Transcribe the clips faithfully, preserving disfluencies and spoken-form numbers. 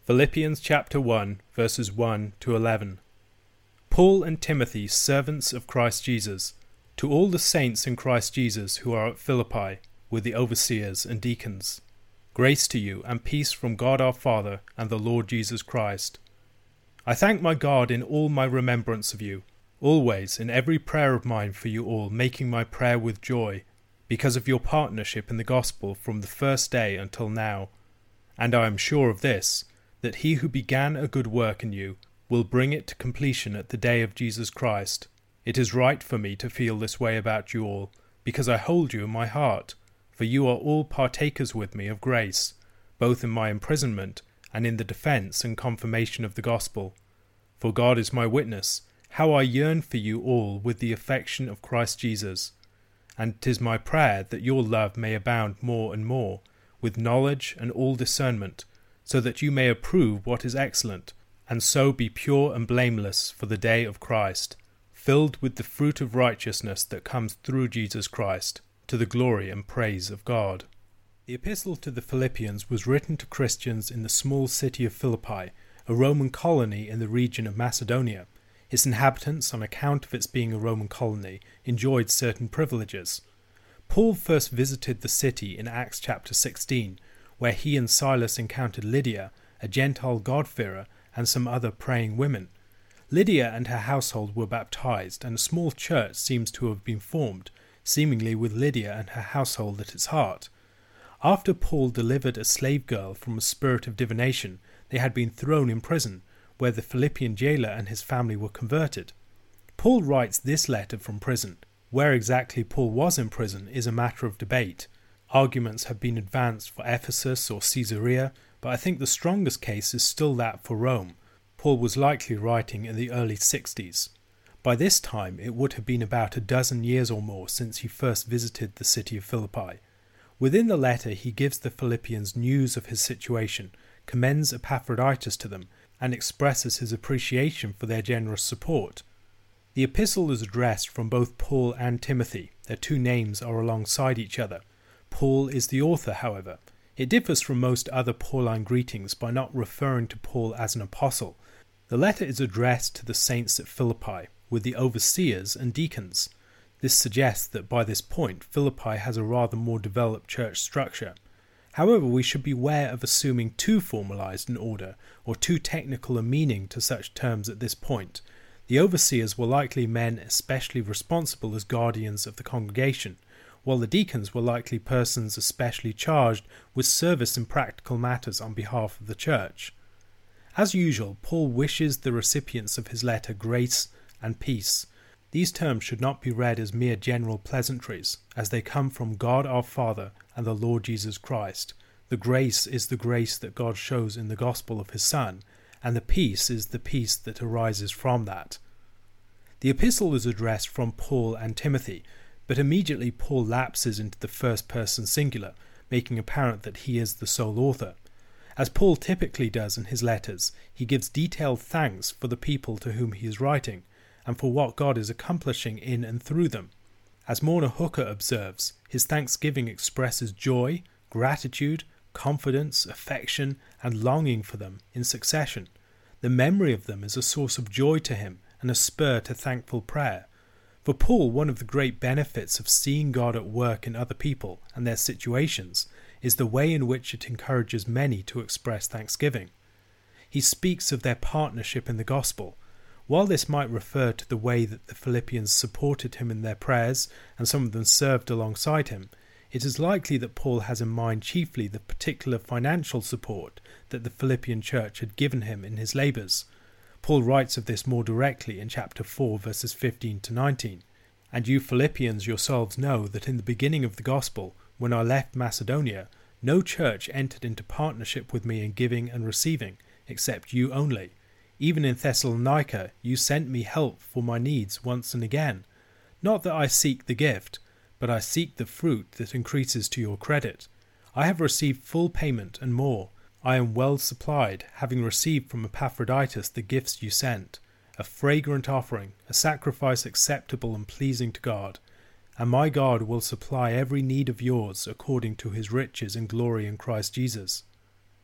Philippians chapter one, verses one to eleven. Paul and Timothy, servants of Christ Jesus, to all the saints in Christ Jesus who are at Philippi, with the overseers and deacons. Grace to you and peace from God our Father and the Lord Jesus Christ. I thank my God in all my remembrance of you, always in every prayer of mine for you all, making my prayer with joy, because of your partnership in the gospel from the first day until now. And I am sure of this, that he who began a good work in you will bring it to completion at the day of Jesus Christ. It is right for me to feel this way about you all, because I hold you in my heart, for you are all partakers with me of grace, both in my imprisonment and in the defence and confirmation of the gospel. For God is my witness, how I yearn for you all with the affection of Christ Jesus. And 'tis my prayer that your love may abound more and more, with knowledge and all discernment, so that you may approve what is excellent, and so be pure and blameless for the day of Christ, filled with the fruit of righteousness that comes through Jesus Christ, to the glory and praise of God. The epistle to the Philippians was written to Christians in the small city of Philippi, a Roman colony in the region of Macedonia. Its inhabitants, on account of its being a Roman colony, enjoyed certain privileges. Paul first visited the city in Acts chapter sixteen, where he and Silas encountered Lydia, a Gentile God-fearer, and some other praying women. Lydia and her household were baptized, and a small church seems to have been formed, seemingly with Lydia and her household at its heart. After Paul delivered a slave girl from a spirit of divination, they had been thrown in prison, where the Philippian jailer and his family were converted. Paul writes this letter from prison. Where exactly Paul was in prison is a matter of debate. Arguments have been advanced for Ephesus or Caesarea, but I think the strongest case is still that for Rome. Paul was likely writing in the early sixties. By this time it would have been about a dozen years or more since he first visited the city of Philippi. Within the letter he gives the Philippians news of his situation, commends Epaphroditus to them, and expresses his appreciation for their generous support. The epistle is addressed from both Paul and Timothy. Their two names are alongside each other. Paul is the author, however. It differs from most other Pauline greetings by not referring to Paul as an apostle. The letter is addressed to the saints at Philippi, with the overseers and deacons. This suggests that by this point Philippi has a rather more developed church structure. However, we should beware of assuming too formalized an order or too technical a meaning to such terms at this point. The overseers were likely men especially responsible as guardians of the congregation, while the deacons were likely persons especially charged with service in practical matters on behalf of the church. As usual, Paul wishes the recipients of his letter grace and peace. These terms should not be read as mere general pleasantries, as they come from God our Father and the Lord Jesus Christ. The grace is the grace that God shows in the gospel of his Son, and the peace is the peace that arises from that. The epistle is addressed from Paul and Timothy, but immediately Paul lapses into the first-person singular, making apparent that he is the sole author. As Paul typically does in his letters, he gives detailed thanks for the people to whom he is writing, and for what God is accomplishing in and through them. As Morna Hooker observes, his thanksgiving expresses joy, gratitude, confidence, affection, and longing for them in succession. The memory of them is a source of joy to him and a spur to thankful prayer. For Paul, one of the great benefits of seeing God at work in other people and their situations is the way in which it encourages many to express thanksgiving. He speaks of their partnership in the gospel. While this might refer to the way that the Philippians supported him in their prayers and some of them served alongside him, it is likely that Paul has in mind chiefly the particular financial support that the Philippian church had given him in his labours. Paul writes of this more directly in chapter four, verses fifteen to nineteen. And you Philippians yourselves know that in the beginning of the gospel, when I left Macedonia, no church entered into partnership with me in giving and receiving, except you only. Even in Thessalonica you sent me help for my needs once and again. Not that I seek the gift, but I seek the fruit that increases to your credit. I have received full payment and more. I am well supplied, having received from Epaphroditus the gifts you sent, a fragrant offering, a sacrifice acceptable and pleasing to God. And my God will supply every need of yours according to his riches and glory in Christ Jesus.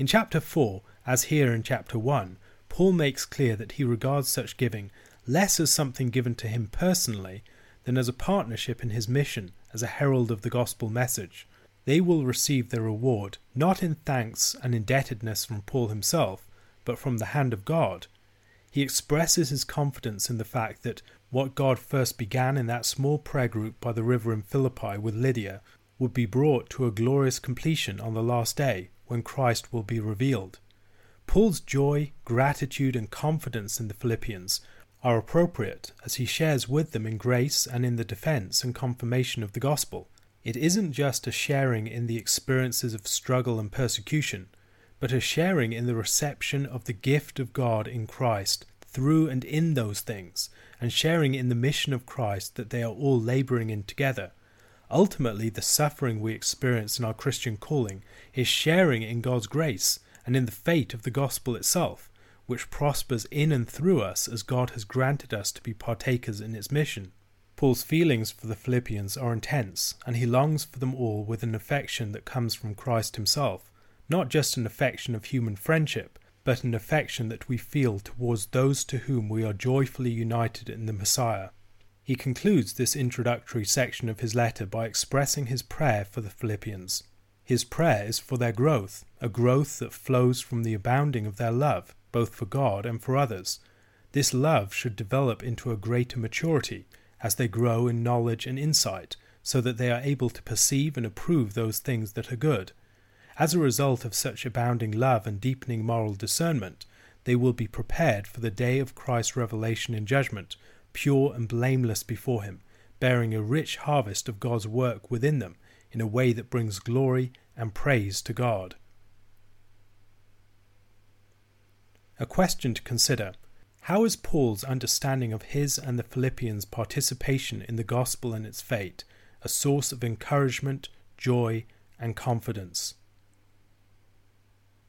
In chapter four, as here in chapter one, Paul makes clear that he regards such giving less as something given to him personally than as a partnership in his mission as a herald of the gospel message. They will receive their reward not in thanks and indebtedness from Paul himself, but from the hand of God. He expresses his confidence in the fact that what God first began in that small prayer group by the river in Philippi with Lydia would be brought to a glorious completion on the last day, when Christ will be revealed. Paul's joy, gratitude, and confidence in the Philippians are appropriate as he shares with them in grace and in the defense and confirmation of the gospel. It isn't just a sharing in the experiences of struggle and persecution, but a sharing in the reception of the gift of God in Christ through and in those things, and sharing in the mission of Christ that they are all labouring in together. Ultimately, the suffering we experience in our Christian calling is sharing in God's grace and in the fate of the gospel itself, which prospers in and through us as God has granted us to be partakers in its mission. Paul's feelings for the Philippians are intense, and he longs for them all with an affection that comes from Christ himself, not just an affection of human friendship, but an affection that we feel towards those to whom we are joyfully united in the Messiah. He concludes this introductory section of his letter by expressing his prayer for the Philippians. His prayer is for their growth, a growth that flows from the abounding of their love, both for God and for others. This love should develop into a greater maturity as they grow in knowledge and insight, so that they are able to perceive and approve those things that are good. As a result of such abounding love and deepening moral discernment, they will be prepared for the day of Christ's revelation in judgment, pure and blameless before him, bearing a rich harvest of God's work within them in a way that brings glory and praise to God. A question to consider: how is Paul's understanding of his and the Philippians' participation in the gospel and its fate a source of encouragement, joy, and confidence?